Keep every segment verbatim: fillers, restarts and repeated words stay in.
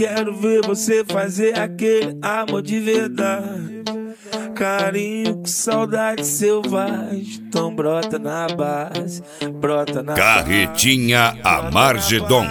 Quero ver você fazer aquele amor de verdade. Carinho com saudade selvagem. Então brota na base, brota na Carretinha Amargedon.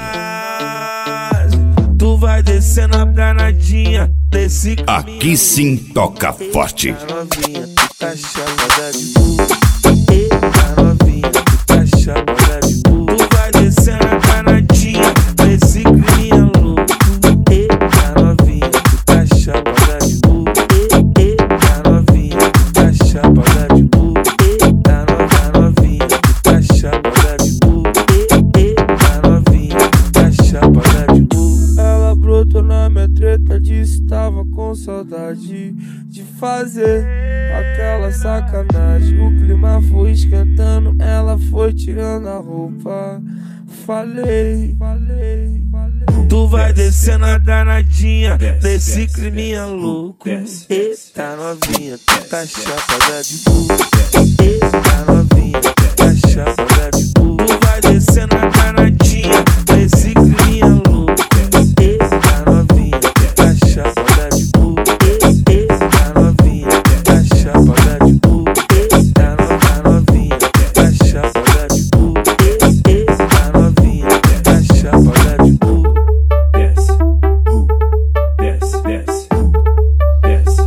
Tu vai descendo a danadinha desse caminho. Aqui sim toca forte. Novinha, tu tá chapada de burro. Eita novinha, tu tá chapada de burro. Tu vai descendo a danadinha desse caminho louco. Eita novinha, tu tá chapada de burro. Eita novinha, tu tá chapada de burro. Eita novinha, tu tá chapada de burro. Eita novinha, tu tá chapada de burro. Ela brotou na minha treta, disse tava com saudade de fazer aquela sacanagem. O clima foi esquentando, ela foi tirando a roupa. Falei, falei, falei. Tu vai descendo a danadinha desse climinha louco. Eita novinha, tu tá chapada de burro. Eita novinha, tu tá chapada de burro. Tu vai descendo a danadinha desse climinha louco. Eita novinha, tu tá chapada de burro. Eita novinha, tu tá chapada de burro. Eita novinha, tu tá chapada de burro. Eita novinha, tu tá chapada de burro. Desce, uh, desce, desce, uh, desce,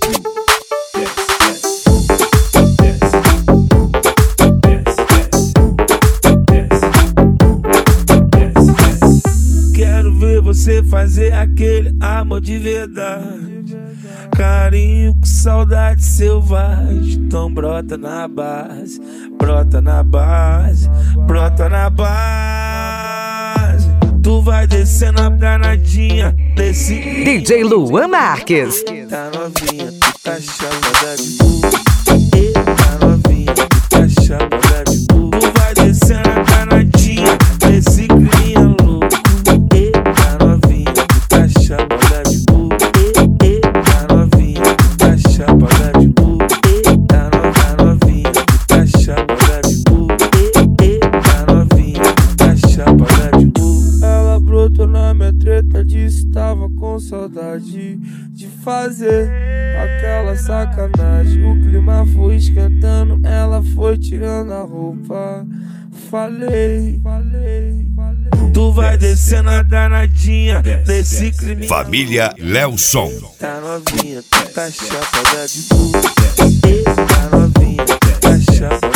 desce, desce. Quero ver você fazer aquele amor de verdade. Carinho com saudade selvagem. Então brota na base, brota na base, brota na base. Tu vai descendo a danadinha desse D J Luan Marques. Eita novinha, tu tá chapada de burro. Eita novinha, tu tá chapada de burro. Tu vai descendo a danadinha desse climinha louco. Eita novinha, tu tá chapada de burro. Eita novinha, tu tá chapada de burro. Eita novinha, tu tá chapada de burro. Eita novinha, tu tá chapada de burro. Ela brotou na minha treta, disse tava com saudade de fazer aquela sacanagem. O clima foi esquentando, ela foi tirando a roupa. Falei, falei, falei. Tu vai descendo a danadinha desse crime. Família Lelson. Tá novinha, tu tá chapada de burro. Eita novinha, tu tá chapada